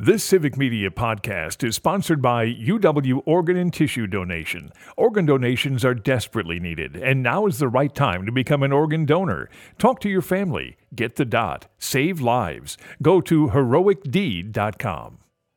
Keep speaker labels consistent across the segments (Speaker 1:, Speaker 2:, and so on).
Speaker 1: This Civic Media podcast is sponsored by UW Organ and Tissue Donation. Organ donations are desperately needed, and now is the right time to become an organ donor. Talk to your family. Get the dot. Save lives. Go to heroicdeed.com.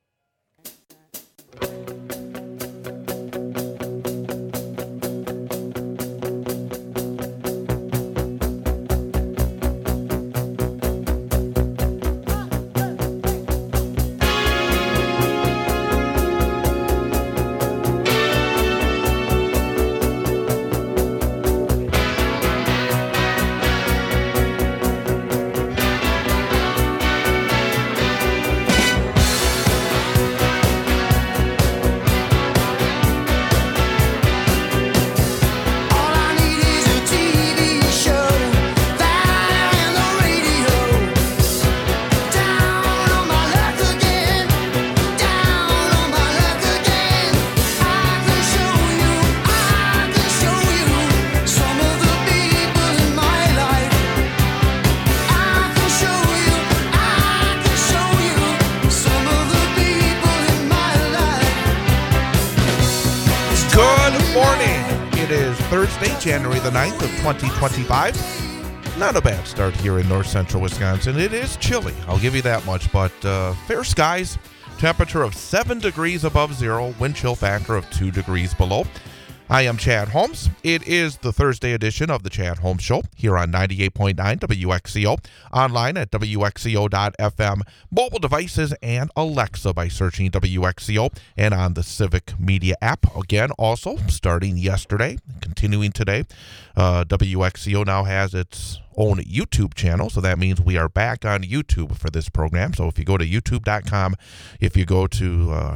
Speaker 2: January the 9th of 2025. Not a bad start here in north central Wisconsin. It is chilly, I'll give you that much, but fair skies, temperature of 7 degrees above zero, wind chill factor of 2 degrees below. I am Chad Holmes. It is the Thursday edition of the Chad Holmes Show here on 98.9 WXCO, online at WXCO.FM, mobile devices, and Alexa by searching WXCO, and on the Civic Media app. Again, also starting yesterday, continuing today, WXCO now has its own YouTube channel, so that means we are back on YouTube for this program. So if you go to youtube.com, if you go to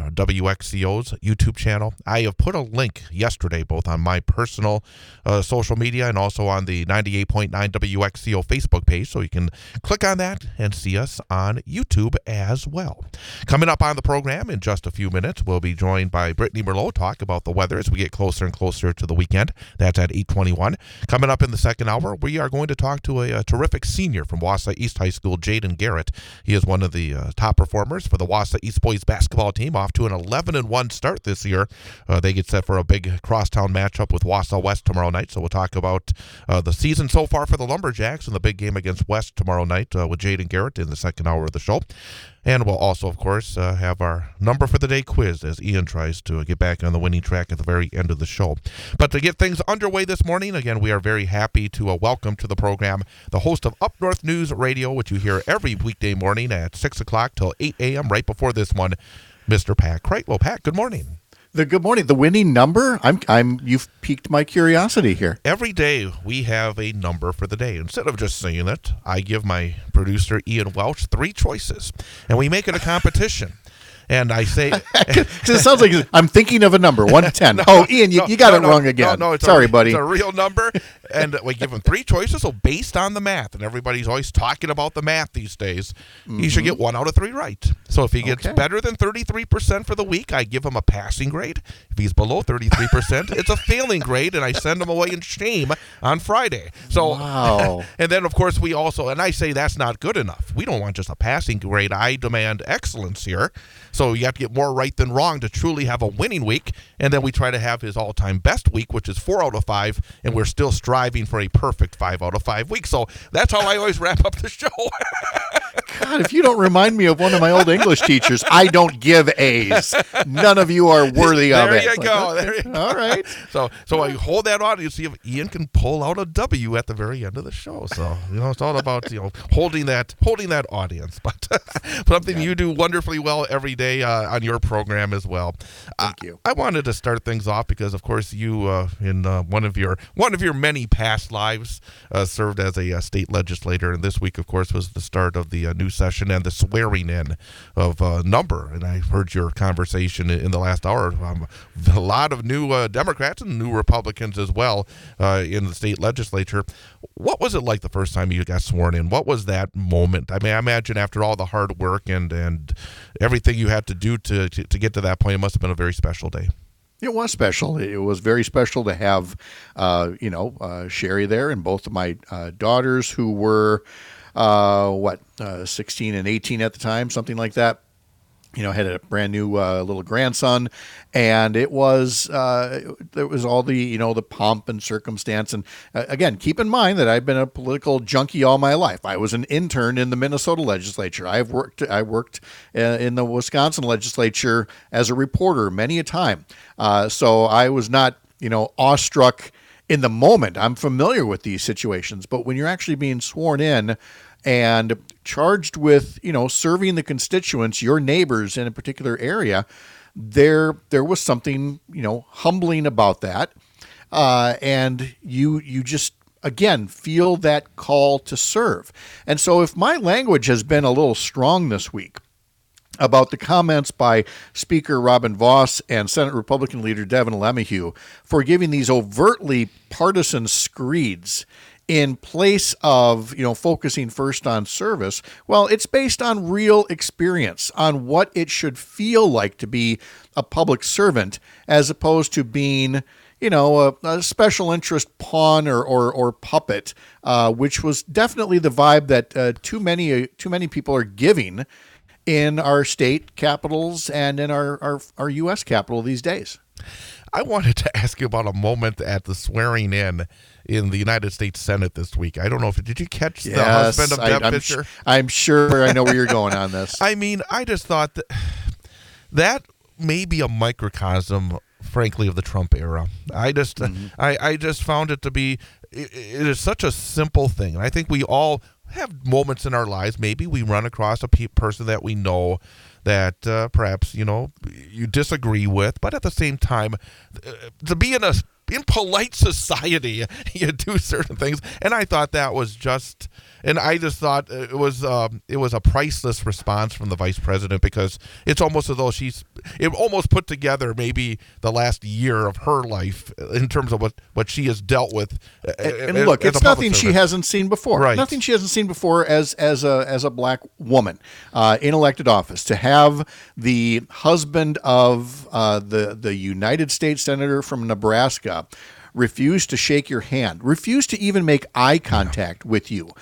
Speaker 2: WXCO's YouTube channel, I have put a link yesterday both on my personal social media and also on the 98.9 WXCO Facebook page, so you can click on that and see us on YouTube as well. Coming up on the program in just a few minutes, we'll be joined by Brittany Merlot, talk about the weather as we get closer and closer to the weekend. That's at 8:21. Coming up in the second hour, we are going to talk to a terrific senior from Wausau East High School, Jaden Garrett. He is one of the top performers for the Wausau East boys basketball team, off to an 11-1 start this year. They get set for a big crosstown matchup with Wausau West tomorrow night, so we'll talk about the season so far for the Lumberjacks and the big game against West tomorrow night with Jaden Garrett in the second hour of the show. And we'll also, of course, have our number for the day quiz as Ian tries to get back on the winning track at the very end of the show. But to get things underway this morning, again, we are very happy to welcome to the program the host of Up North News Radio, which you hear every weekday morning at 6 o'clock till 8 a.m. right before this one, Mr. Pat Kreitlow. Pat, good morning.
Speaker 3: Good morning. The winning number? You've piqued my curiosity here.
Speaker 2: Every day we have a number for the day. Instead of just saying it, I give my producer Ian Welch 3 choices, and we make it a competition. And I say,
Speaker 3: because it sounds like I'm thinking of a number, 110. No, oh, Ian, you got it wrong again. Sorry, buddy.
Speaker 2: It's a real number, and we give them 3 choices. So based on the math, and everybody's always talking about the math these days, he should get 1 out of 3 right. So if he gets better than 33% for the week, I give him a passing grade. If he's below 33%, it's a failing grade, and I send him away in shame on Friday. So,
Speaker 3: wow.
Speaker 2: And then of course we also, and I say that's not good enough. We don't want just a passing grade. I demand excellence here. So you have to get more right than wrong to truly have a winning week. And then we try to have his all-time best week, which is 4 out of 5, and we're still striving for a perfect 5 out of 5 week. So that's how I always wrap up the show.
Speaker 3: God, if you don't remind me of one of my old English teachers, I don't give A's. None of you are worthy of it.
Speaker 2: There you go. There you go.
Speaker 3: All right.
Speaker 2: So I hold that on and see if Ian can pull out a W at the very end of the show. So, it's all about, holding that audience. But something you do wonderfully well every day on your program as well.
Speaker 3: Thank you.
Speaker 2: I wanted to start things off because, of course, you in one of your many past lives served as a state legislator, and this week, of course, was the start of the new session and the swearing in of number. And I heard your conversation in the last hour. A lot of new Democrats and new Republicans as well in the state legislature. What was it like the first time you got sworn in? What was that moment? I mean, I imagine after all the hard work and everything you had to do to get to that point, it must have been a very special day.
Speaker 3: It was special. It was very special to have, Sherry there, and both of my daughters who were, 16 and 18 at the time, something like that. had a brand new little grandson, and it was there was all the the pomp and circumstance. And again, keep in mind that I've been a political junkie all my life. I was an intern in the Minnesota legislature. I worked in the Wisconsin legislature as a reporter many a time. So I was not awestruck in the moment. I'm familiar with these situations, but when you're actually being sworn in and charged with, serving the constituents, your neighbors in a particular area, there was something, humbling about that. And you just, again, feel that call to serve. And so if my language has been a little strong this week about the comments by Speaker Robin Vos and Senate Republican leader Devin LeMahieu for giving these overtly partisan screeds in place of, focusing first on service, well, it's based on real experience, on what it should feel like to be a public servant, as opposed to being, a special interest pawn or puppet, which was definitely the vibe that too many people are giving in our state capitals and in our U.S. Capitol these days.
Speaker 2: I wanted to ask you about a moment at the swearing in the United States Senate this week. I don't know did you catch the husband of Deb Fischer?
Speaker 3: I'm sure I know where you're going on this.
Speaker 2: I mean, I just thought that may be a microcosm, frankly, of the Trump era. I just found it to be, it is such a simple thing. And I think we all have moments in our lives, maybe we run across a person that we know that perhaps, you disagree with, but at the same time, to be in polite society, you do certain things. And I thought that was just, and I just thought it was a priceless response from the vice president, because it's almost as though it almost put together maybe the last year of her life in terms of what she has dealt with.
Speaker 3: And look, it's nothing she hasn't seen before.
Speaker 2: Right.
Speaker 3: Nothing she hasn't seen before as a black woman in elected office. To have the husband of the United States Senator from Nebraska refuse to shake your hand, refuse to even make eye contact with you.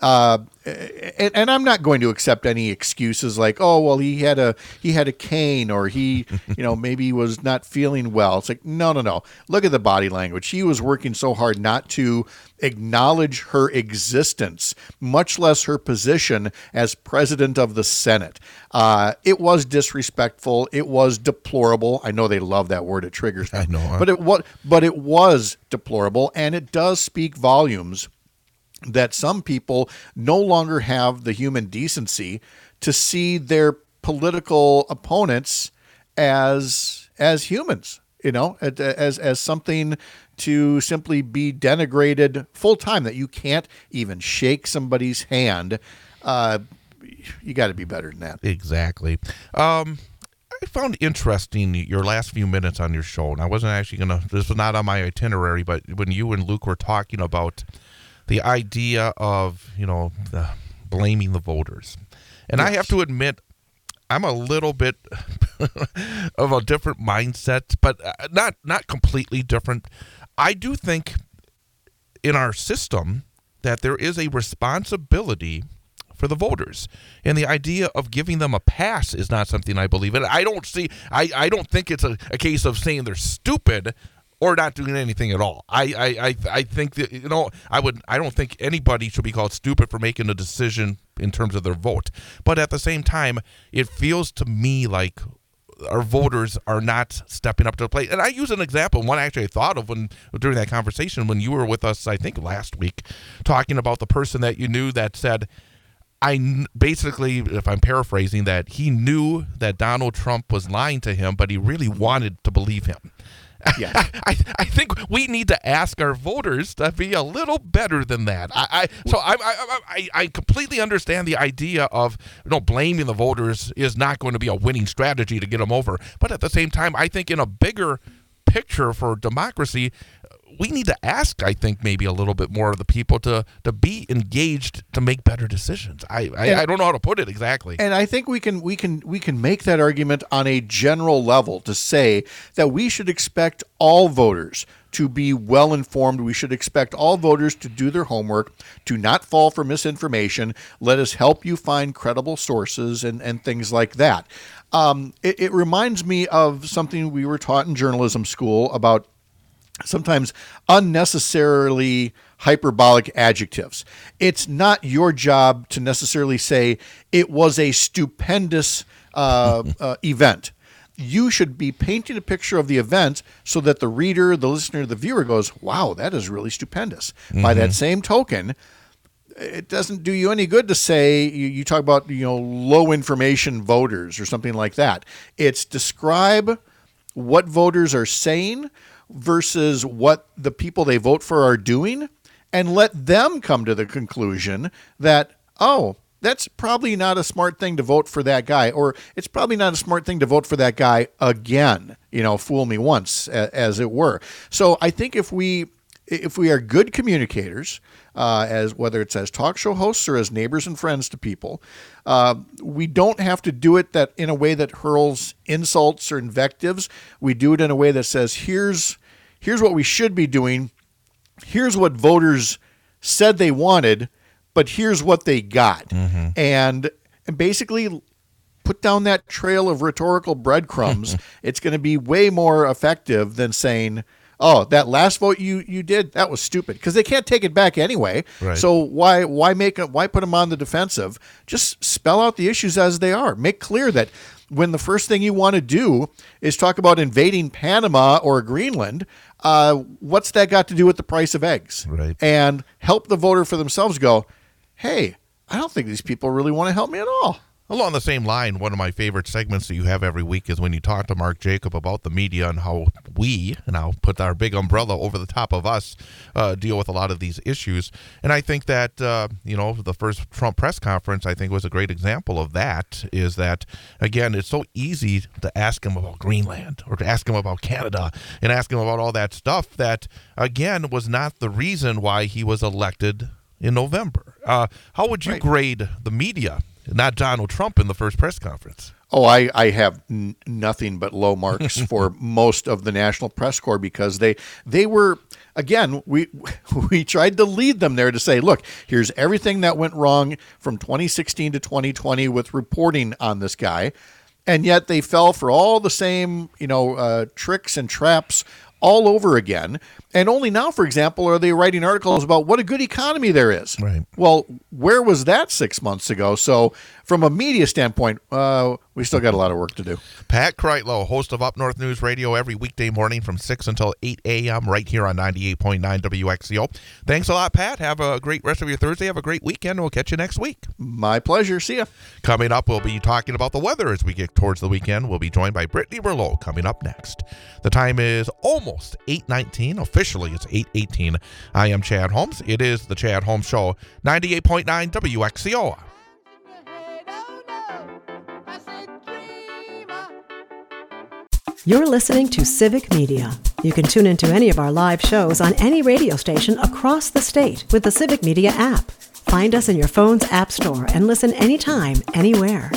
Speaker 3: And I'm not going to accept any excuses like, oh, well, he had a cane, or he, maybe was not feeling well. It's like, no. Look at the body language. He was working so hard not to acknowledge her existence, much less her position as president of the Senate. It was disrespectful. It was deplorable. I know they love that word. It triggers them.
Speaker 2: I know. Huh?
Speaker 3: But it was deplorable, and it does speak volumes that some people no longer have the human decency to see their political opponents as humans, as something to simply be denigrated full time, that you can't even shake somebody's hand. You got to be better than that.
Speaker 2: Exactly. I found interesting your last few minutes on your show, and I wasn't actually this was not on my itinerary, but when you and Luke were talking about the idea of, blaming the voters. And yes. I have to admit, I'm a little bit of a different mindset, but not completely different. I do think in our system that there is a responsibility for the voters. And the idea of giving them a pass is not something I believe in. I don't think it's a case of saying they're stupid or not doing anything at all. I think that, I don't think anybody should be called stupid for making a decision in terms of their vote. But at the same time, it feels to me like our voters are not stepping up to the plate. And I use an example, one actually I thought of during that conversation when you were with us, I think last week, talking about the person that you knew that said, basically, if I'm paraphrasing, that he knew that Donald Trump was lying to him, but he really wanted to believe him.
Speaker 3: Yeah.
Speaker 2: I think we need to ask our voters to be a little better than that. I completely understand the idea of blaming the voters is not going to be a winning strategy to get them over. But at the same time, I think in a bigger picture for democracy, we need to ask, I think, maybe a little bit more of the people to be engaged to make better decisions. I don't know how to put it exactly.
Speaker 3: And I think we can make that argument on a general level to say that we should expect all voters to be well informed. We should expect all voters to do their homework, to not fall for misinformation. Let us help you find credible sources and things like that. It reminds me of something we were taught in journalism school about sometimes unnecessarily hyperbolic adjectives. It's not your job to necessarily say it was a stupendous event. You should be painting a picture of the event so that the reader, the listener, the viewer goes, wow, that is really stupendous. By that same token, it doesn't do you any good to say, you talk about, low information voters or something like that. It's describe what voters are saying versus what the people they vote for are doing, and let them come to the conclusion that, oh, that's probably not a smart thing to vote for that guy, or it's probably not a smart thing to vote for that guy again, fool me once, as it were. So I think if we are good communicators, as whether it's as talk show hosts or as neighbors and friends to people, we don't have to do it that in a way that hurls insults or invectives. We do it in a way that says, here's what we should be doing. Here's what voters said they wanted, but here's what they got. And basically put down that trail of rhetorical breadcrumbs. It's going to be way more effective than saying, oh, that last vote you did, that was stupid, because they can't take it back anyway.
Speaker 2: Right.
Speaker 3: So why put them on the defensive? Just spell out the issues as they are. Make clear that when the first thing you want to do is talk about invading Panama or Greenland, what's that got to do with the price of eggs?
Speaker 2: Right.
Speaker 3: And help the voter for themselves go, hey, I don't think these people really want to help me at all.
Speaker 2: Along the same line, one of my favorite segments that you have every week is when you talk to Mark Jacob about the media and how we, and I'll put our big umbrella over the top of us, deal with a lot of these issues. And I think that, the first Trump press conference, I think, was a great example of that, is that, again, it's so easy to ask him about Greenland or to ask him about Canada and ask him about all that stuff that, again, was not the reason why he was elected in November. How would you grade the media, not Donald Trump, in the first press conference?
Speaker 3: Oh, I have nothing but low marks for most of the National Press Corps, because they were, again, we tried to lead them there to say, look, here's everything that went wrong from 2016 to 2020 with reporting on this guy. And yet they fell for all the same, tricks and traps all over again. And only now, for example, are they writing articles about what a good economy there is.
Speaker 2: Right.
Speaker 3: Well, where was that 6 months ago? So from a media standpoint, we still got a lot of work to do.
Speaker 2: Pat Kreitlow, host of Up North News Radio, every weekday morning from 6 until 8 a.m. right here on 98.9 WXCO. Thanks a lot, Pat. Have a great rest of your Thursday. Have a great weekend. We'll catch you next week.
Speaker 3: My pleasure. See ya.
Speaker 2: Coming up, we'll be talking about the weather as we get towards the weekend. We'll be joined by Brittany Berlow coming up next. The time is almost 8:19. Officially, it's 8:18. I am Chad Holmes. It is the Chad Holmes Show, 98.9 WXCO.
Speaker 4: You're listening to Civic Media. You can tune into any of our live shows on any radio station across the state with the Civic Media app. Find us in your phone's app store and listen anytime, anywhere.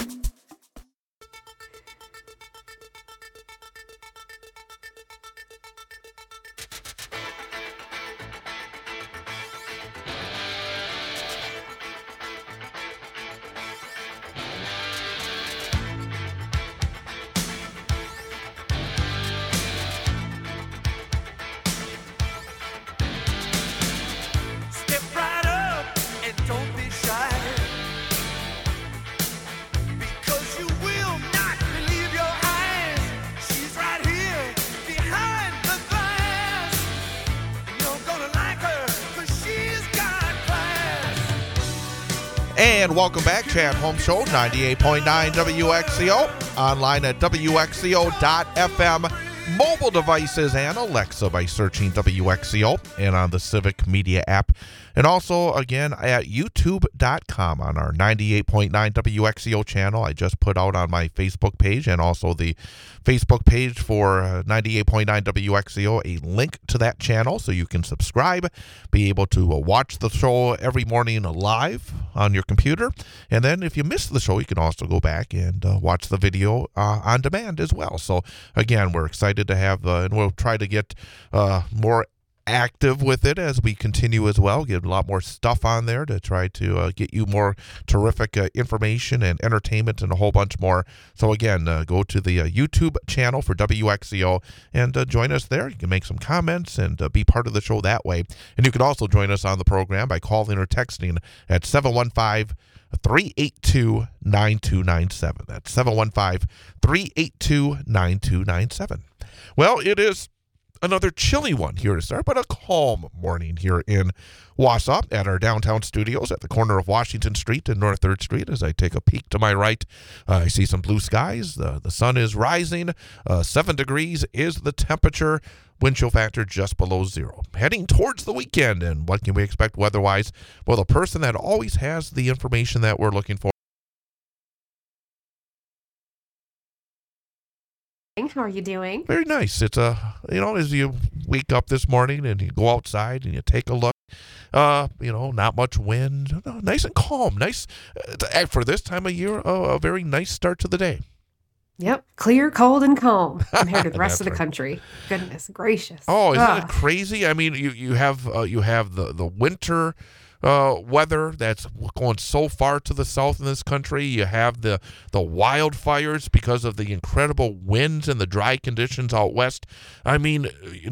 Speaker 2: And welcome back, Chad Holmes Show, 98.9 WXCO, online at WXCO.FM, mobile devices and Alexa by searching WXCO, and on the Civic Media app. And also, again, at YouTube.com on our 98.9 WXCO channel. I just put out on my Facebook page and also the Facebook page for 98.9 WXCO a link to that channel so you can subscribe, be able to watch the show every morning live on your computer. And then if you miss the show, you can also go back and watch the video on demand as well. So, again, we're excited to have, and we'll try to get more active with it as we continue as well. Get a lot more stuff on there to try to get you more terrific information and entertainment and a whole bunch more. So again, go to the YouTube channel for WXCO and join us there. You can make some comments and be part of the show that way. And you can also join us on the program by calling or texting at 715-382-9297. That's 715-382-9297. Well, it is another chilly one here to start, but a calm morning here in Wausau at our downtown studios at the corner of Washington Street and North 3rd Street. As I take a peek to my right, I see some blue skies. The sun is rising. 7 degrees is the temperature. Wind chill factor just below 0. Heading towards the weekend, and what can we expect weather-wise? Well, the person that always has the information that we're looking for.
Speaker 5: How are you doing?
Speaker 2: Very nice. It's as you wake up this morning and you go outside and you take a look, not much wind, nice and calm. Nice for this time of year. A very nice start to the day.
Speaker 5: Yep, clear, cold, and calm compared to the rest of the country. Goodness gracious!
Speaker 2: Oh, isn't it crazy? I mean, you have the winter weather that's going so far to the south in this country. You have the wildfires because of the incredible winds and the dry conditions out west. I mean,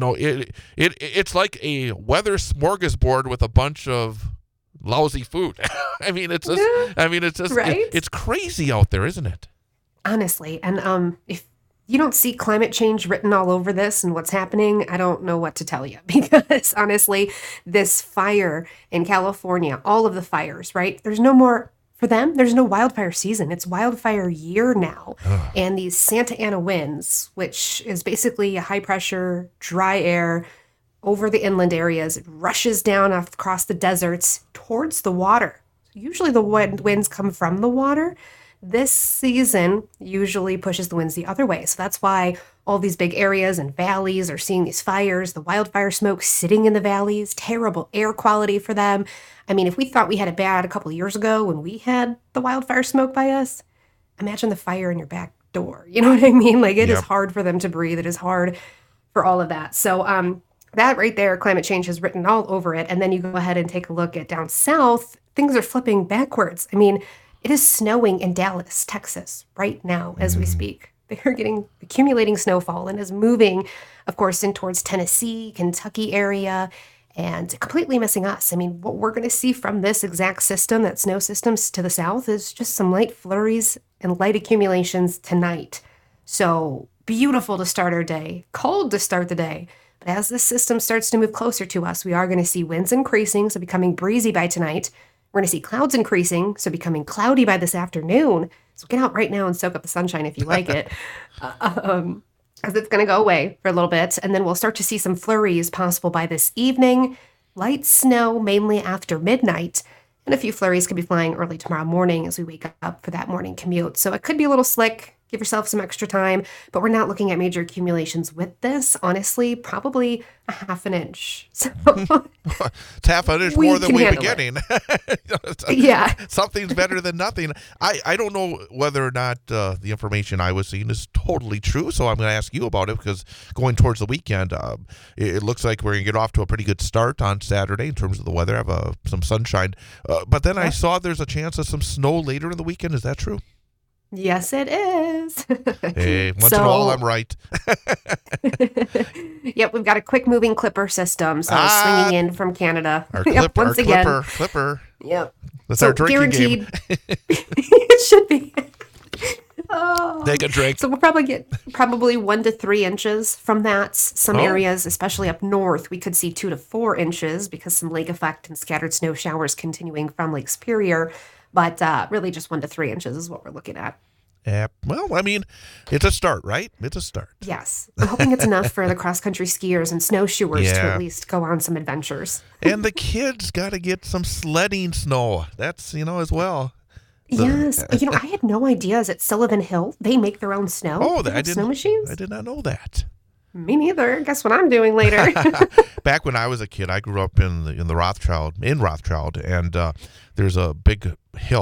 Speaker 2: it's like a weather smorgasbord with a bunch of lousy food. I mean, it's just
Speaker 5: right?
Speaker 2: It's crazy out there, isn't it?
Speaker 5: Honestly, and if you don't see climate change written all over this and what's happening, I don't know what to tell you, because honestly, this fire in California, all of the fires, right? There's no more, for them, there's no wildfire season. It's wildfire year now. And these Santa Ana winds, which is basically a high pressure, dry air over the inland areas, it rushes down across the deserts towards the water. Usually the winds come from the water. This season usually pushes the winds the other way. So that's why all these big areas and valleys are seeing these fires, the wildfire smoke sitting in the valleys, terrible air quality for them. I mean, if we thought we had it bad a couple of years ago when we had the wildfire smoke by us, imagine the fire in your back door. You know what I mean? Like, it is hard for them to breathe. It is hard for all of that. So that right there, climate change has written all over it. And then you go ahead and take a look at down south, things are flipping backwards. I mean, it is snowing in Dallas, Texas, right now as we speak. They are accumulating snowfall and is moving, of course, in towards Tennessee, Kentucky area, and completely missing us. I mean, what we're going to see from this exact system, that snow systems to the south, is just some light flurries and light accumulations tonight. So beautiful to start our day, cold to start the day. But as this system starts to move closer to us, we are going to see winds increasing, so becoming breezy by tonight. We're going to see clouds increasing, so becoming cloudy by this afternoon. So get out right now and soak up the sunshine if you like it. As it's going to go away for a little bit. And then we'll start to see some flurries possible by this evening. Light snow mainly after midnight. And a few flurries could be flying early tomorrow morning as we wake up for that morning commute. So it could be a little slick. Give yourself some extra time. But we're not looking at major accumulations with this. Honestly, probably a half an inch. So
Speaker 2: it's half an inch more than we've been getting.
Speaker 5: Yeah.
Speaker 2: Something's better than nothing. I don't know whether or not the information I was seeing is totally true, so I'm going to ask you about it, because going towards the weekend, it looks like we're going to get off to a pretty good start on Saturday in terms of the weather, have some sunshine. But then I saw there's a chance of some snow later in the weekend. Is that true?
Speaker 5: Yes, it is.
Speaker 2: Hey, once in a while, I'm right.
Speaker 5: Yep, we've got a quick-moving clipper system, so swinging in from Canada.
Speaker 2: Our clipper.
Speaker 5: Yep.
Speaker 2: That's our drinking
Speaker 5: guaranteed.
Speaker 2: Game.
Speaker 5: It should be. Oh.
Speaker 2: Take a drink.
Speaker 5: So we'll probably get 1 to 3 inches from that. Some areas, especially up north, we could see 2 to 4 inches because some lake effect and scattered snow showers continuing from Lake Superior. But really just 1 to 3 inches is what we're looking at.
Speaker 2: Well, I mean, it's a start, right? It's a start.
Speaker 5: Yes. I'm hoping it's enough for the cross-country skiers and snowshoers to at least go on some adventures.
Speaker 2: And the kids got to get some sledding snow. That's, as well.
Speaker 5: Yes. I had no idea. Is at Sullivan Hill, they make their own snow?
Speaker 2: Oh,
Speaker 5: snow machines?
Speaker 2: I did not know that.
Speaker 5: Me neither. Guess what I'm doing later.
Speaker 2: Back when I was a kid, I grew up in Rothschild, and there's a big hill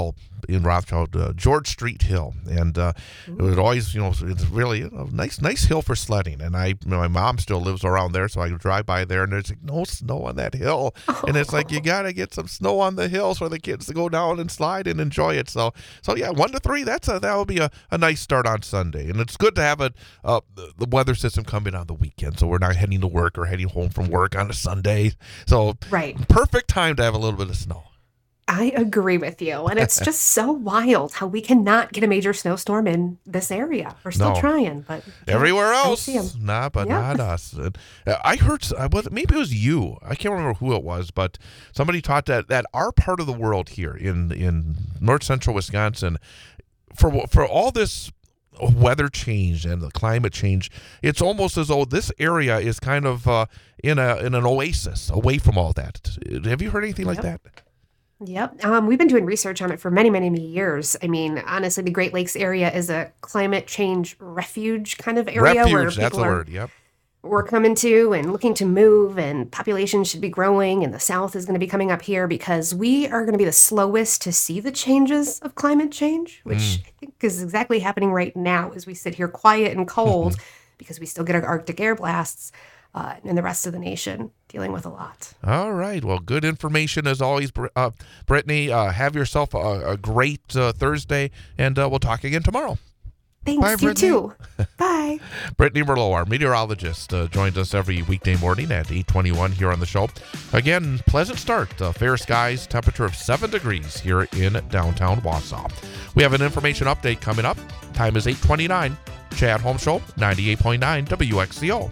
Speaker 2: in Rothschild, George Street Hill, and it would always, it's really a nice hill for sledding. And my mom still lives around there, so I drive by there, and there's like no snow on that hill, and it's like you gotta get some snow on the hill for the kids to go down and slide and enjoy it. So yeah, 1 to 3. That will be a nice start on Sunday, and it's good to have the weather system come in on the weekend, so we're not heading to work or heading home from work on a Sunday. So perfect time to have a little bit of snow.
Speaker 5: I agree with you. And it's just so wild how we cannot get a major snowstorm in this area. We're still trying, but
Speaker 2: everywhere else, not us. And I heard, maybe it was you. I can't remember who it was, but somebody taught that our part of the world here in north central Wisconsin, for all this weather change and the climate change, it's almost as though this area is kind of in an oasis away from all that. Have you heard anything like that?
Speaker 5: Yep. We've been doing research on it for many, many, many years. I mean, honestly, the Great Lakes area is a climate change refuge kind of area where
Speaker 2: that's the word. Yep.
Speaker 5: We're coming to and looking to move, and population should be growing, and the South is going to be coming up here because we are going to be the slowest to see the changes of climate change, which I think is exactly happening right now as we sit here quiet and cold because we still get our Arctic air blasts. And the rest of the nation dealing with a lot.
Speaker 2: All right. Well, good information as always, Brittany. Have yourself a great Thursday, and we'll talk again tomorrow.
Speaker 5: Thanks.
Speaker 2: Bye,
Speaker 5: you
Speaker 2: Brittany.
Speaker 5: too. Bye.
Speaker 2: Brittany Merlot, our meteorologist, joins us every weekday morning at 8:21 here on the show. Again, pleasant start. Fair skies, temperature of 7 degrees here in downtown Wausau. We have an information update coming up. Time is 8:29. Chad Holmes Show, 98.9 WXCO.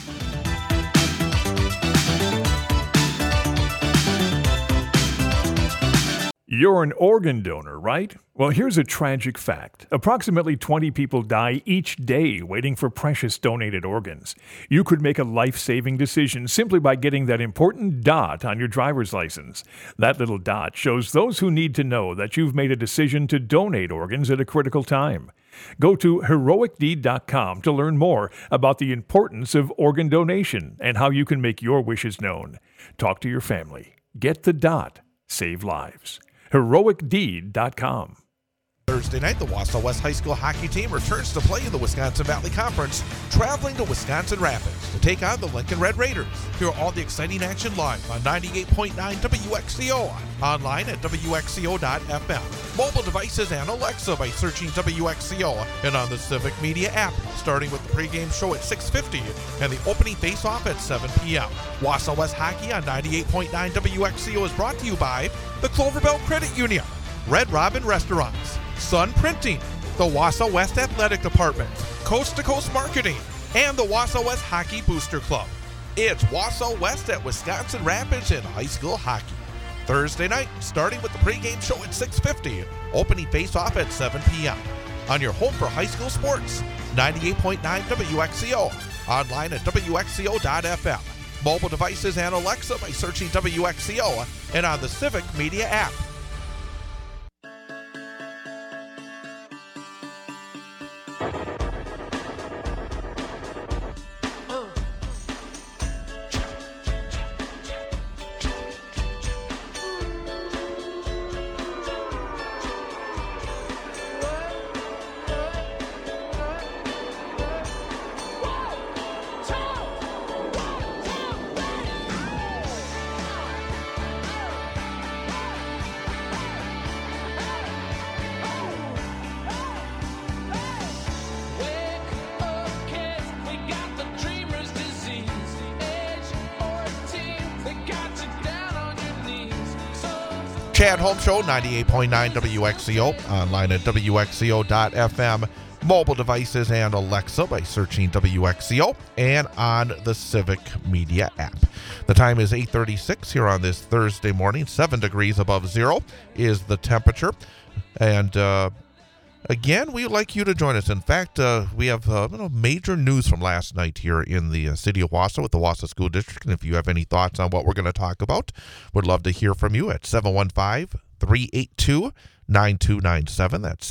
Speaker 1: You're an organ donor, right? Well, here's a tragic fact. Approximately 20 people die each day waiting for precious donated organs. You could make a life-saving decision simply by getting that important dot on your driver's license. That little dot shows those who need to know that you've made a decision to donate organs at a critical time. Go to heroicdeed.com to learn more about the importance of organ donation and how you can make your wishes known. Talk to your family. Get the dot. Save lives. heroicdeed.com.
Speaker 2: Thursday night, the Wausau West High School hockey team returns to play in the Wisconsin Valley Conference, traveling to Wisconsin Rapids to take on the Lincoln Red Raiders. Hear all the exciting action live on 98.9 WXCO, online at WXCO.FM, mobile devices and Alexa by searching WXCO, and on the Civic Media app, starting with the pregame show at 6:50 and the opening face-off at 7 p.m. Wausau West Hockey on 98.9 WXCO is brought to you by the Clover Belt Credit Union, Red Robin Restaurants, Sun Printing, the Wausau West Athletic Department, Coast to Coast Marketing, and the Wausau West Hockey Booster Club. It's Wausau West at Wisconsin Rapids in high school hockey. Thursday night, starting with the pregame show at 6:50, opening face-off at 7 p.m. On your home for high school sports, 98.9 WXCO, online at WXCO.FM, mobile devices and Alexa by searching WXCO, and on the Civic Media app. Chad Holmes Show, 98.9 WXCO, online at WXCO.FM, mobile devices and Alexa by searching WXCO, and on the Civic Media app. The time is 8:36 here on this Thursday morning. 7 degrees above zero is the temperature. And again, we would like you to join us. In fact, we have major news from last night here in the city of Wausau with the Wausau School District. And if you have any thoughts on what we're going to talk about, would love to hear from you at 715-382-9297. That's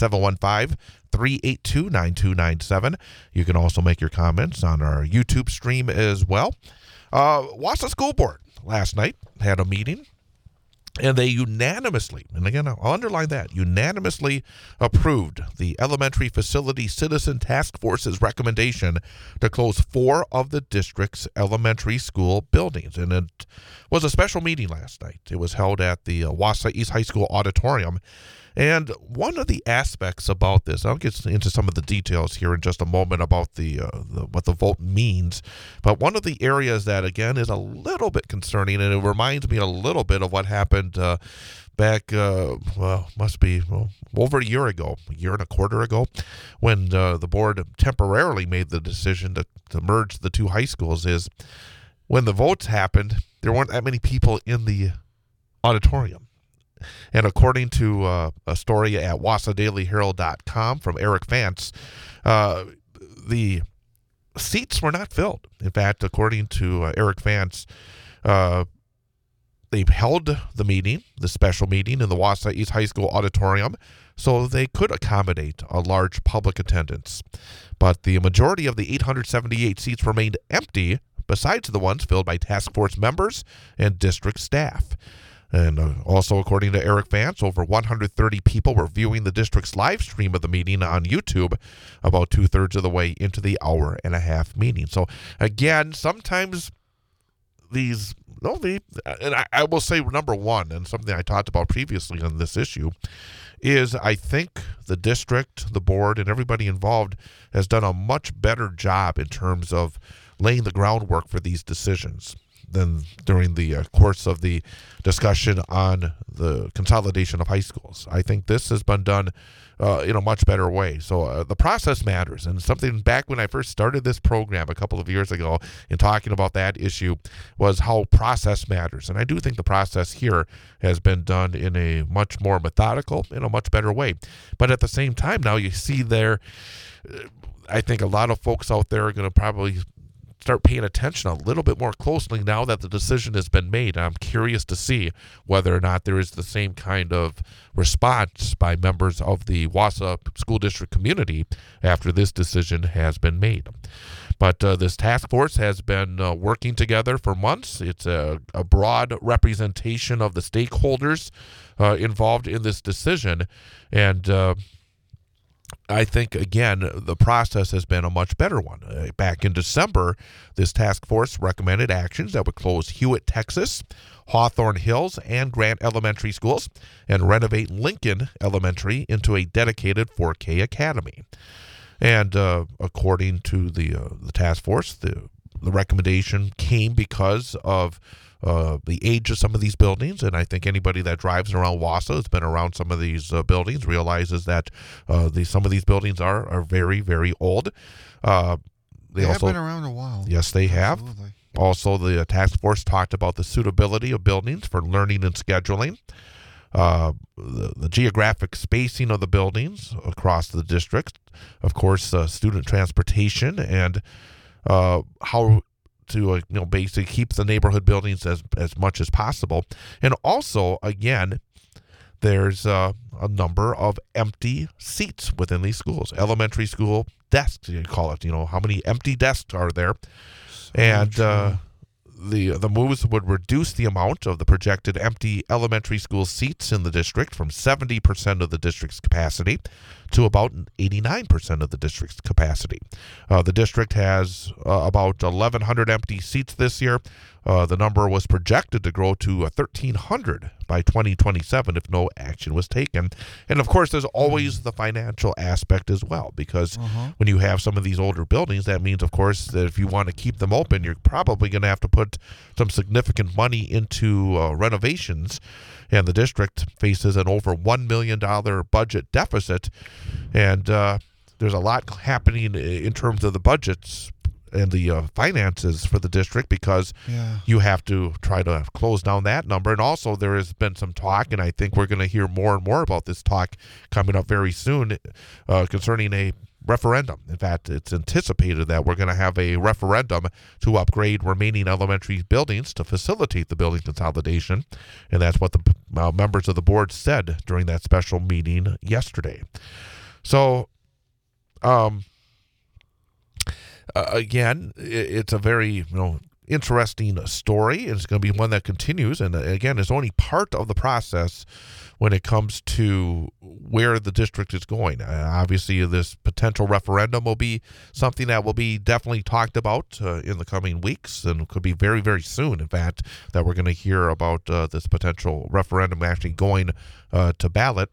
Speaker 2: 715-382-9297. You can also make your comments on our YouTube stream as well. Wausau School Board last night had a meeting. And they unanimously, and again, I'll underline that, unanimously approved the Elementary Facility Citizen Task Force's recommendation to close 4 of the district's elementary school buildings. And it was a special meeting last night. It was held at the Wausau East High School auditorium. And one of the aspects about this, I'll get into some of the details here in just a moment about what the vote means, but one of the areas that, again, is a little bit concerning, and it reminds me a little bit of what happened back, must be over a year and a quarter ago, when the board temporarily made the decision to merge the 2 high schools, is when the votes happened, there weren't that many people in the auditorium. And according to a story at WausauDailyHerald.com from Eric Vance, the seats were not filled. In fact, according to Eric Vance, they held the meeting, the special meeting, in the Wausau East High School auditorium so they could accommodate a large public attendance. But the majority of the 878 seats remained empty, besides the ones filled by task force members and district staff. And also, according to Eric Vance, over 130 people were viewing the district's live stream of the meeting on YouTube about 2/3 of the way into the hour-and-a-half meeting. So, again, sometimes I will say, number one, and something I talked about previously on this issue, is I think the district, the board, and everybody involved has done a much better job in terms of laying the groundwork for these decisions than during the course of the discussion on the consolidation of high schools. I think this has been done in a much better way. So the process matters. And something back when I first started this program a couple of years ago in talking about that issue was how process matters. And I do think the process here has been done in a much more methodical, in a much better way. But at the same time, now you see there, I think a lot of folks out there are going to probably start paying attention a little bit more closely now that the decision has been made. I'm curious to see whether or not there is the same kind of response by members of the Wausau School District community after this decision has been made. But this task force has been working together for months. It's a broad representation of the stakeholders involved in this decision. And I think, again, the process has been a much better one. Back in December, this task force recommended actions that would close Hewitt, Texas, Hawthorne Hills, and Grant Elementary Schools, and renovate Lincoln Elementary into a dedicated 4K academy. And according to the task force, the recommendation came because of the age of some of these buildings, and I think anybody that drives around Wausau has been around some of these buildings realizes that some of these buildings are very, very old.
Speaker 6: They have been around a while.
Speaker 2: Yes, they have.
Speaker 6: Absolutely.
Speaker 2: Also, the task force talked about the suitability of buildings for learning and scheduling, the geographic spacing of the buildings across the district, of course, student transportation, and how to basically keep the neighborhood buildings as much as possible. And also, again, there's a number of empty seats within these schools. Elementary school desks, you call it. How many empty desks are there? And the moves would reduce the amount of the projected empty elementary school seats in the district from 70% of the district's capacity to about 89% of the district's capacity. The district has about 1,100 empty seats this year. The number was projected to grow to 1,300 by 2027 if no action was taken. And of course, there's always the financial aspect as well, because when you have some of these older buildings, that means, of course, that if you want to keep them open, you're probably going to have to put some significant money into renovations. And the district faces an over $1 million budget deficit. And there's a lot happening in terms of the budgets and the finances for the district, because you have to try to close down that number. And also there has been some talk, and I think we're going to hear more and more about this talk coming up very soon, concerning a referendum. In fact, it's anticipated that we're going to have a referendum to upgrade remaining elementary buildings to facilitate the building consolidation. And that's what the members of the board said during that special meeting yesterday. So, again, it's a very interesting story, and it's going to be one that continues. And again, it's only part of the process when it comes to where the district is going. Obviously, this potential referendum will be something that will be definitely talked about in the coming weeks, and could be very, very soon, in fact, that we're going to hear about this potential referendum actually going to ballot.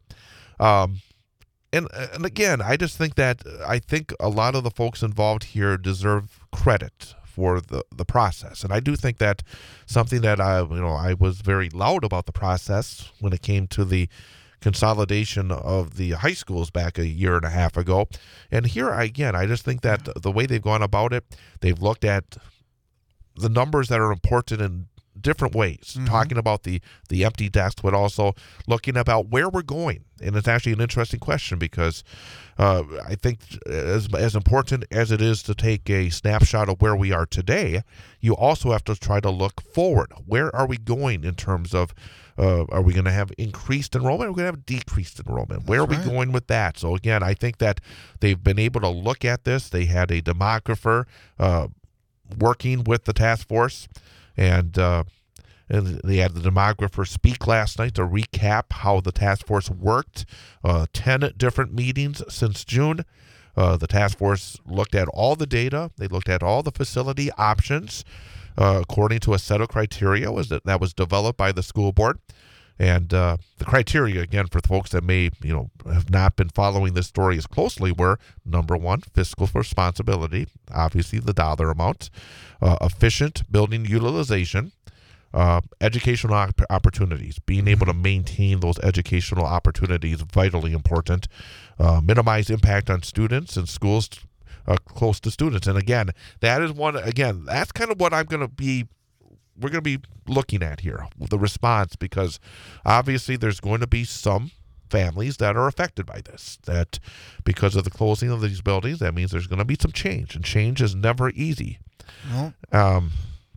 Speaker 2: And again, I just think that I think a lot of the folks involved here deserve credit for the process. And I do think that something that I was very loud about the process when it came to the consolidation of the high schools back a year and a half ago. And here, I just think that the way they've gone about it, they've looked at the numbers that are important in different ways, talking about the empty desks, but also looking about where we're going. And it's actually an interesting question, because I think as important as it is to take a snapshot of where we are today, you also have to try to look forward. Where are we going in terms of, are we going to have increased enrollment? Or are we going to have decreased enrollment? Where are we going with that? So again, I think that they've been able to look at this. They had a demographer working with the task force, and they had the demographer speak last night to recap how the task force worked. 10 different meetings since June. The task force looked at all the data. They looked at all the facility options according to a set of criteria that was developed by the school board. And the criteria, again, for folks that may have not been following this story as closely, were, number one, fiscal responsibility, obviously the dollar amount, efficient building utilization, educational opportunities, being able to maintain those educational opportunities, vitally important, minimize impact on students and schools close to students. And again, that's kind of what we're going to be looking at here, the response, because obviously there's going to be some families that are affected by this, that because of the closing of these buildings, that means there's going to be some change, and change is never easy. No.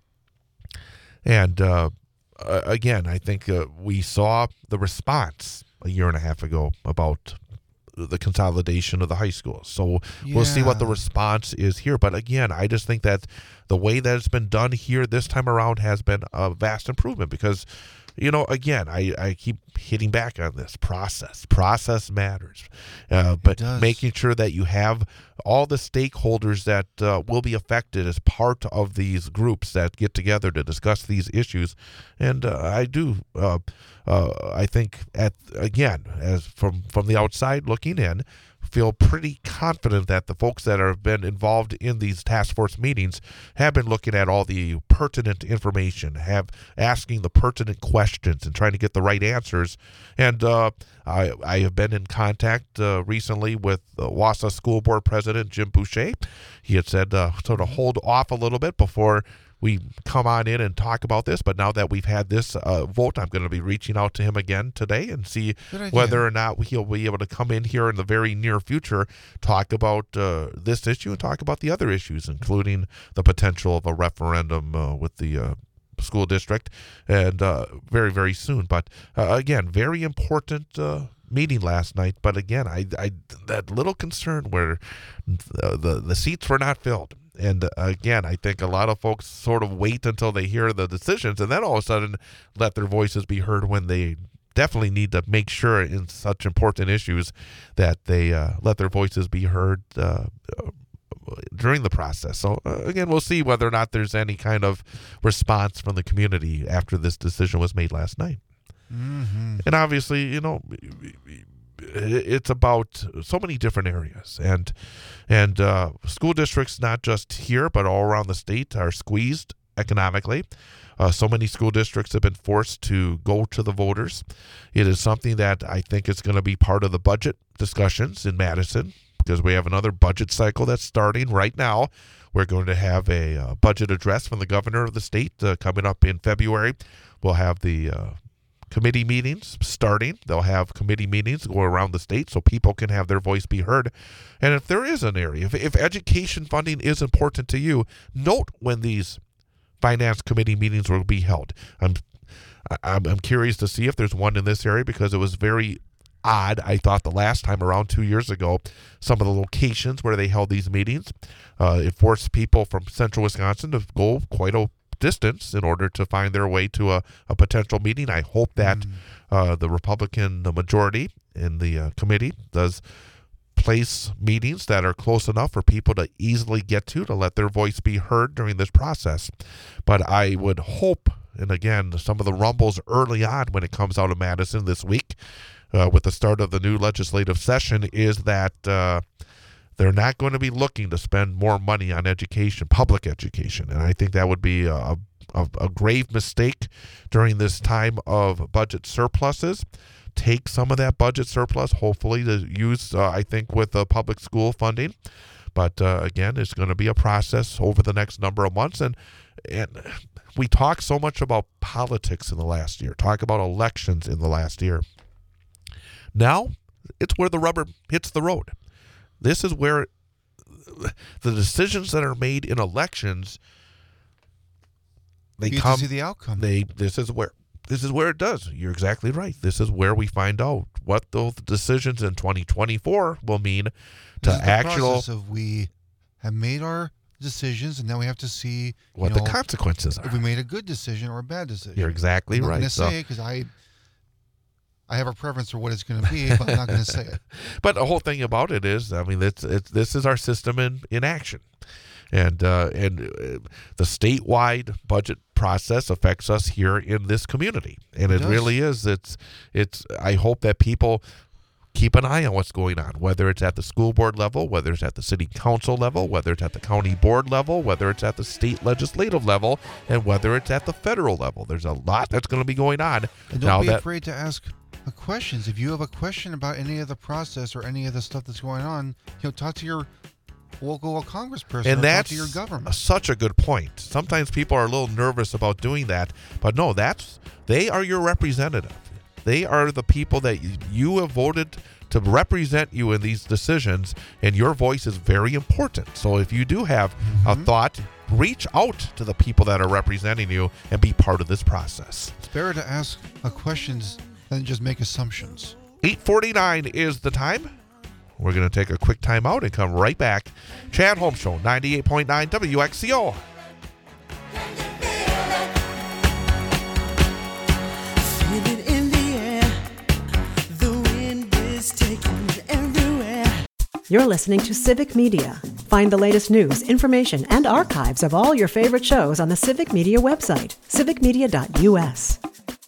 Speaker 2: Again, I think we saw the response a year and a half ago about the consolidation of the high schools. So we'll see what the response is here. But again, I just think that the way that it's been done here this time around has been a vast improvement, because again, I keep hitting back on this process. Process matters. But making sure that you have all the stakeholders that will be affected as part of these groups that get together to discuss these issues. And I think, as from the outside looking in, feel pretty confident that the folks that have been involved in these task force meetings have been looking at all the pertinent information, asking the pertinent questions and trying to get the right answers. And I have been in contact recently with Wausau School Board President Jim Boucher. He had said sort of hold off a little bit before we come on in and talk about this, but now that we've had this vote, I'm going to be reaching out to him again today and see whether or not he'll be able to come in here in the very near future, talk about this issue and talk about the other issues, including the potential of a referendum with the school district, and very, very soon. But again, very important meeting last night. But again, I that little concern where the seats were not filled. And again, I think a lot of folks sort of wait until they hear the decisions and then all of a sudden let their voices be heard, when they definitely need to make sure in such important issues that they let their voices be heard during the process. So again, we'll see whether or not there's any kind of response from the community after this decision was made last night. Mm-hmm. And obviously, it's about so many different areas, and school districts, not just here but all around the state, are squeezed economically. So many school districts have been forced to go to the voters. It is something that I think is going to be part of the budget discussions in Madison, because we have another budget cycle that's starting right now. We're going to have a budget address from the governor of the state coming up in February. We'll have the committee meetings starting. They'll have committee meetings go around the state so people can have their voice be heard. And if there is an area, if education funding is important to you, note when these finance committee meetings will be held. I'm curious to see if there's one in this area, because it was very odd, I thought, the last time around 2 years ago, some of the locations where they held these meetings. It forced people from central Wisconsin to go quite a distance in order to find their way to a potential meeting. I hope that the Republican majority in the committee does place meetings that are close enough for people to easily get to let their voice be heard during this process. But I would hope, and again, some of the rumbles early on when it comes out of Madison this week with the start of the new legislative session is that they're not going to be looking to spend more money on education, public education. And I think that would be a grave mistake during this time of budget surpluses. Take some of that budget surplus, hopefully, to use, I think, with public school funding. But again, it's going to be a process over the next number of months. And we talk so much about politics in the last year, talk about elections in the last year. Now, it's where the rubber hits the road. This is where the decisions that are made in elections,
Speaker 6: you come to see the outcome.
Speaker 2: This is where it does. You're exactly right. This is where we find out what those decisions in 2024 will mean to actual.
Speaker 6: Process of we have made our decisions, and now we have to see
Speaker 2: what the consequences are.
Speaker 6: If we made a good decision or a bad decision.
Speaker 2: You're exactly right.
Speaker 6: I'm not going to say it because I have a preference for what it's going to be, but I'm not going to say it.
Speaker 2: But the whole thing about it is, I mean, this is our system in action. And the statewide budget process affects us here in this community, and it really is. It's. I hope that people keep an eye on what's going on, whether it's at the school board level, whether it's at the city council level, whether it's at the county board level, whether it's at the state legislative level, and whether it's at the federal level. There's a lot that's going to be going on.
Speaker 6: And don't be afraid to ask questions. If you have a question about any of the process or any of the stuff that's going on, talk to your local congressperson,
Speaker 2: and that's
Speaker 6: to your government.
Speaker 2: Such a good point. Sometimes people are a little nervous about doing that, but no, they are your representative. They are the people that you have voted to represent you in these decisions, and your voice is very important. So if you do have a thought, reach out to the people that are representing you and be part of this process.
Speaker 6: It's better to ask questions than just make assumptions.
Speaker 2: 8:49 is the time. We're going to take a quick time out and come right back. Chad Holmes Show, 98.9 WXCO.
Speaker 7: Feel it in the air. The wind is taking me everywhere.
Speaker 4: You're listening to Civic Media. Find the latest news, information, and archives of all your favorite shows on the Civic Media website, civicmedia.us.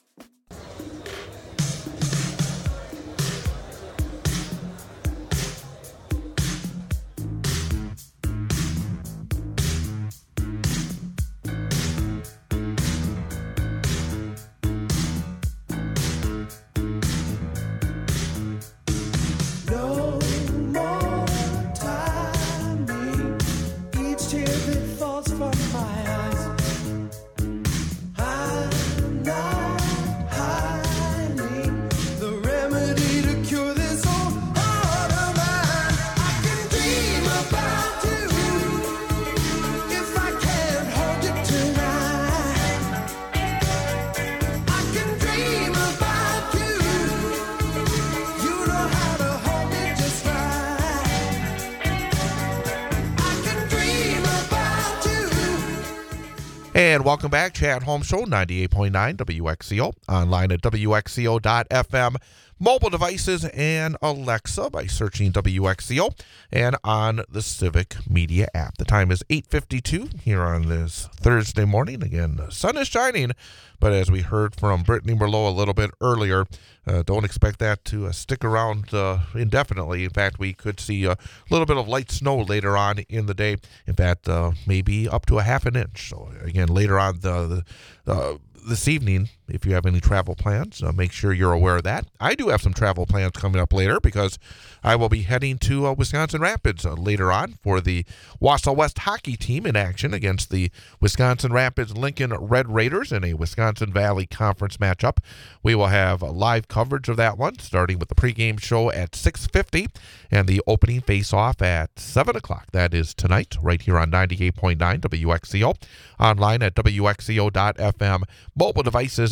Speaker 2: And welcome back, Chad Holmes Show, 98.9 WXCO, online at WXCO.FM, mobile devices and Alexa by searching WXCO, and on the Civic Media app. The time is 8:52 here on this Thursday morning. Again, the sun is shining, but as we heard from Brittany Merlot a little bit earlier, don't expect that to stick around indefinitely. In fact, we could see a little bit of light snow later on in the day. In fact, maybe up to a half an inch. So again, later on this evening, if you have any travel plans, make sure you're aware of that. I do have some travel plans coming up later because I will be heading to Wisconsin Rapids later on for the Wausau West hockey team in action against the Wisconsin Rapids Lincoln Red Raiders in a Wisconsin Valley Conference matchup. We will have live coverage of that one, starting with the pregame show at 6:50 and the opening face-off at 7 o'clock. That is tonight, right here on 98.9 WXCO, online at WXCO.FM, mobile devices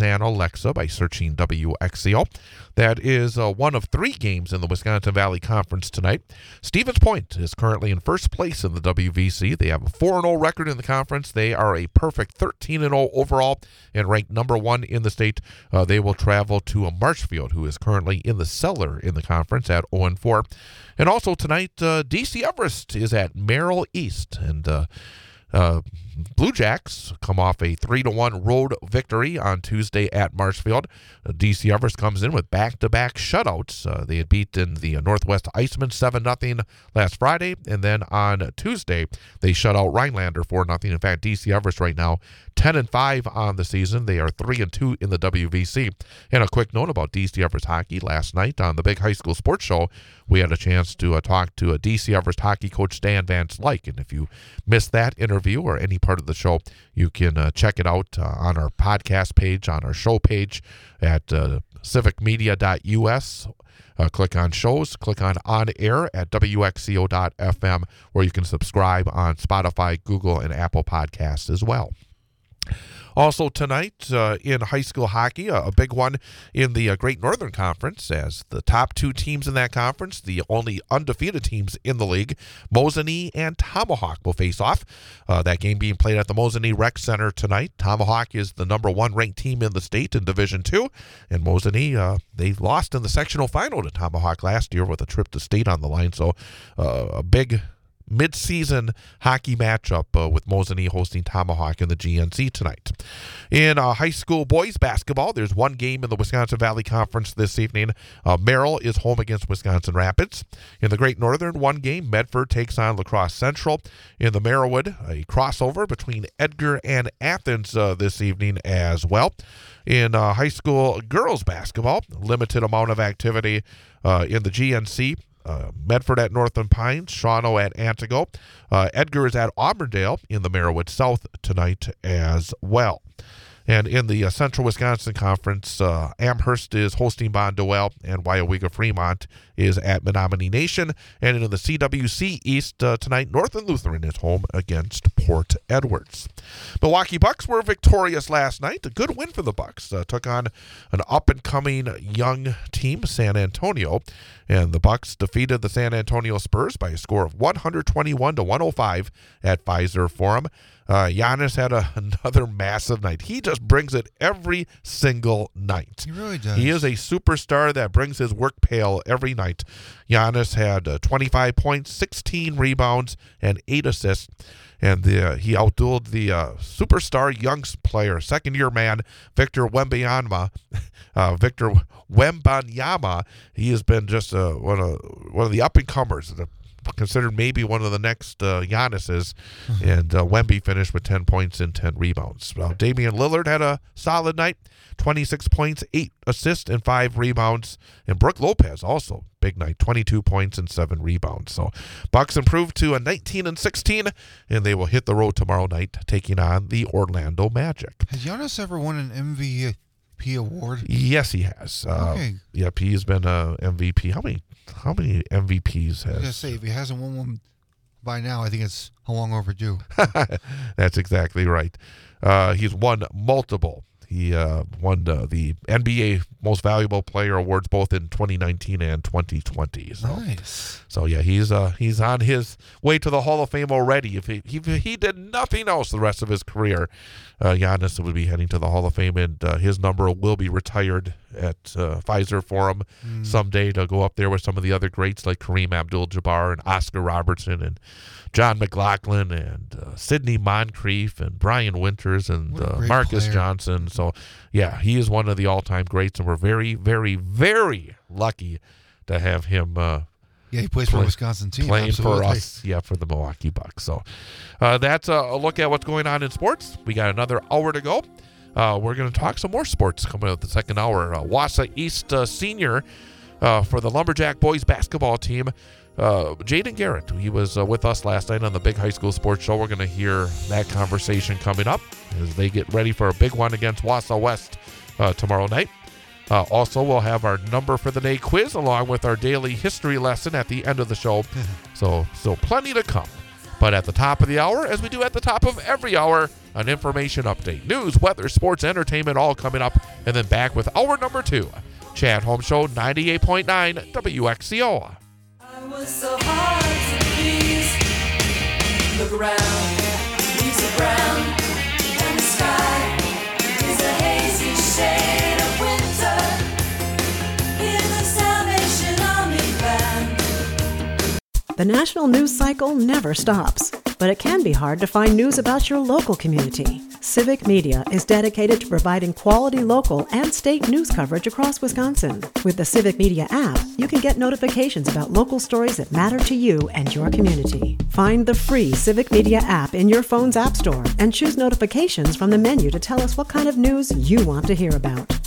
Speaker 2: and Alexa by searching WXCO. That is one of 3 games in the Wisconsin Valley Conference tonight. Stevens Point is currently in first place in the WVC. They have a 4-0 record in the conference. They are a perfect 13-0 overall and ranked number 1 in the state. They will travel to Marshfield, who is currently in the cellar in the conference at 0-4. And also tonight, DC Everest is at Merrill East. And Blue Jacks come off a 3-1 road victory on Tuesday at Marshfield. DC Everest comes in with back-to-back shutouts. They had beaten the Northwest Iceman 7-0 last Friday, and then on Tuesday they shut out Rhinelander 4-0. In fact, DC Everest right now 10-5 on the season. They are 3-2 in the WVC. And a quick note about DC Everest hockey: last night on the Big High School Sports Show, we had a chance to talk to a DC Everest hockey coach, Stan Van Slyke. And if you missed that interview or any part of the show, you can check it out on our podcast page, on our show page at civicmedia.us. Click on shows, click on air at WXCO.FM, where you can subscribe on Spotify, Google, and Apple Podcasts as well. Also tonight in high school hockey, a big one in the Great Northern Conference, as the top 2 teams in that conference, the only undefeated teams in the league, Mosinee and Tomahawk, will face off. That game being played at the Mosinee Rec Center tonight. Tomahawk is the number 1 ranked team in the state in Division II, and Mosinee, they lost in the sectional final to Tomahawk last year with a trip to state on the line. So a big mid-season hockey matchup with Mosinee hosting Tomahawk in the GNC tonight. In high school boys basketball, there's one game in the Wisconsin Valley Conference this evening. Merrill is home against Wisconsin Rapids. In the Great Northern, one game, Medford takes on La Crosse Central. In the Merriwood, a crossover between Edgar and Athens this evening as well. In high school girls basketball, limited amount of activity in the GNC. Medford at Northern Pines, Shawano at Antigo. Edgar is at Auburndale in the Merriwood South tonight as well. And in the Central Wisconsin Conference, Amherst is hosting Bonduelle, and Wyowega Fremont is at Menominee Nation. And in the CWC East tonight, Northern Lutheran is home against Port Edwards. Milwaukee Bucks were victorious last night. A good win for the Bucks. Took on an up-and-coming young team, San Antonio. And the Bucks defeated the San Antonio Spurs by a score of 121-105 at Pfizer Forum. Giannis had another massive night. He just brings it every single night.
Speaker 6: He really does.
Speaker 2: He is a superstar that brings his work pail every night. Giannis had 25 points, 16 rebounds, and 8 assists. And he outdueled the superstar young player, second-year man, Victor Wembanyama. Victor Wembanyama, he has been just one of the up-and-comers, considered maybe one of the next Giannis's. And Wemby finished with 10 points and 10 rebounds. Damian Lillard had a solid night, 26 points, 8 assists, and 5 rebounds. And Brook Lopez also, big night, 22 points and 7 rebounds. So Bucks improved to a 19-16, and they will hit the road tomorrow night, taking on the Orlando Magic.
Speaker 6: Has Giannis ever won an MVP award?
Speaker 2: Yes, he has.
Speaker 6: Okay.
Speaker 2: Yep, he's been a MVP. How many MVPs has?
Speaker 6: I was gonna say, if he hasn't won one by now, I think it's long overdue.
Speaker 2: That's exactly right. He's won multiple. He won the NBA Most Valuable Player awards both in 2019 and 2020. So,
Speaker 6: nice.
Speaker 2: So yeah, he's on his way to the Hall of Fame already. If he did nothing else the rest of his career, Giannis would be heading to the Hall of Fame, and his number will be retired at Pfizer Forum someday to go up there with some of the other greats like Kareem Abdul-Jabbar and Oscar Robertson and John McLaughlin and Sidney Moncrief and Brian Winters and Marcus Johnson. So, yeah, he is one of the all-time greats, and we're very, very, very lucky to have him
Speaker 6: he plays for a Wisconsin team.
Speaker 2: Playing
Speaker 6: absolutely.
Speaker 2: for us, for the Milwaukee Bucks. So that's a look at what's going on in sports. We got another hour to go. We're going to talk some more sports coming up the second hour. Wausau East senior for the Lumberjack boys basketball team, Jaden Garrett. He was with us last night on the Big High School Sports Show. We're going to hear that conversation coming up as they get ready for a big one against Wausau West tomorrow night. Also, we'll have our number for the day quiz along with our daily history lesson at the end of the show. So plenty to come. But at the top of the hour, as we do at the top of every hour, an information update. News, weather, sports, entertainment, all coming up. And then back with hour number 2. Chad Holmes Show, 98.9 WXCO.
Speaker 7: I was so hard to please. Look around, leaves are brown, and the sky is a hazy shade of winter. Hear the Salvation Army band.
Speaker 4: The national news cycle never stops, but it can be hard to find news about your local community. Civic Media is dedicated to providing quality local and state news coverage across Wisconsin. With the Civic Media app, you can get notifications about local stories that matter to you and your community. Find the free Civic Media app in your phone's app store and choose notifications from the menu to tell us what kind of news you want to hear about.